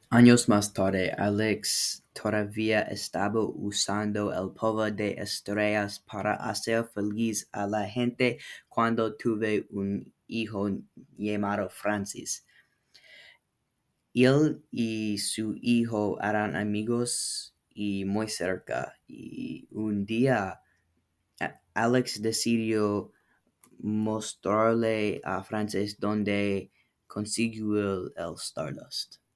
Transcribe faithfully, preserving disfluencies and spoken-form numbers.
Años más tarde, Alex todavía estaba usando el polvo de estrellas para hacer feliz a la gente cuando tuve un hijo llamado Francis. Él y su hijo eran amigos y muy cerca, y un día a- Alex decidió mostrarle a Francis dónde consiguió el, el Stardust.